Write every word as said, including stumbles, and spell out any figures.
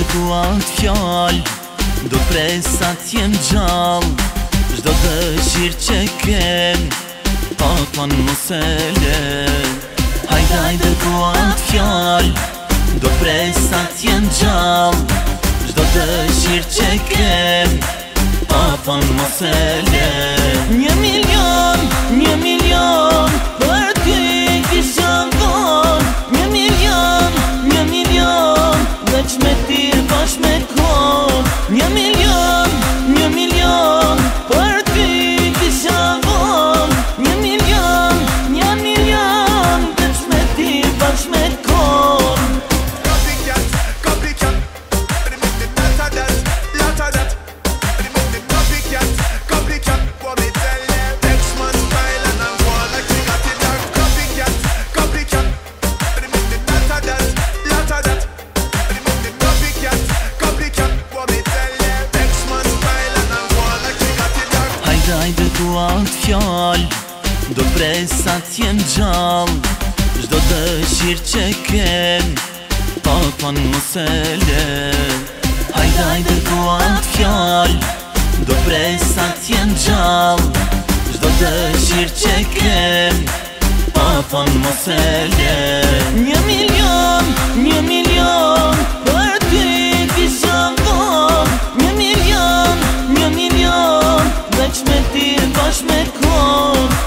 ku atë fjall, do t'presa t'jem gjall. Çdo dëshirë që kem, papën mos e len. Hajde, hajde ku atë fjall, do t'presa t'jem gjall. Çdo dëshirë që kem, papën mos e len. Një milion, një milion, për ty kisha dhon. Një milion, një milion, veç me ti bash me kon. Një milion, një milion, për ty kisha dhon. Një milion, një milion, veç me ti bash me kon. Copycat, copycat, but it make me lot of that, lot of that. But it make me copycat, copycat. What me tell them? Next man style and I'm going like we got it done. Copycat, copycat, but it make me lot of that, lot of that. But it make me copycat, copycat. What me tell them? Next man style and I'm going like we got it done. Hajde, hajde ku atë fjall, do t'presa t'jem gjall. Çdo dëshirë që kem, papën mos e len. Hajde, hajde ku atë fjall, do t'presa t'jem gjall. Çdo dëshirë që kem, papën mos e len. Një milion, një milion, për ty kisha dhon. Një milion, një milion, veç me ti bash me kon.